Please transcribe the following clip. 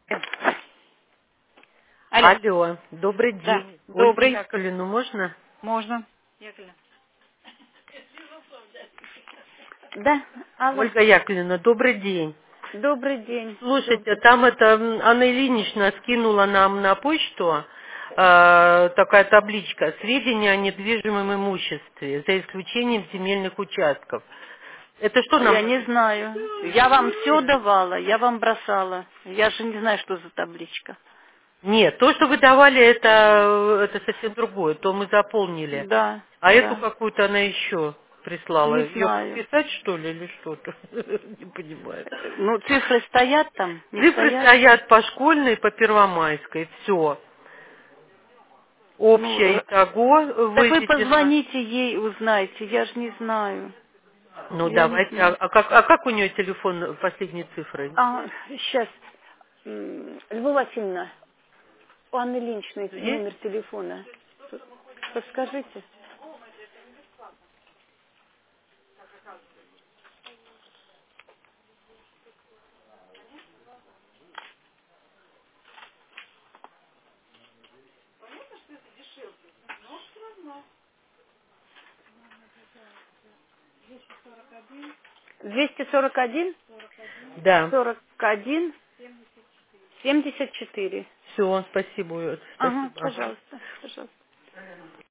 Алло. Алло, добрый Да. день. Ольгу Добрый. Яковлевну можно? Можно. Да. Алло. Ольга Яковлевна, добрый день. Добрый день. Слушайте, там это Анна Ильинична скинула нам на почту такая табличка «Сведения о недвижимом имуществе, за исключением земельных участков». Это что Я нам? не знаю. Я вам все давала, я вам бросала. Я же не знаю, что за табличка. Нет, то, что вы давали, это совсем другое, то мы заполнили. Да, А эту да. какую-то она еще прислала. Не Ее знаю. подписать, что ли, или что-то? Не понимаю. Ну, цифры стоят там, не Цифры стоят. стоят по школьной, по первомайской, все. Ну, Общее итого так вы выведено. позвоните ей, узнаете. Я же не знаю. Ну, Я не давайте. знаю. А как у нее телефон последней цифры? Сейчас. Любовь Васильевна, у Анны Ильиничны Есть? номер телефона. Подскажите. 241 Да. 41 74. Все, спасибо. Ага, Спасибо. Ага. пожалуйста, пожалуйста.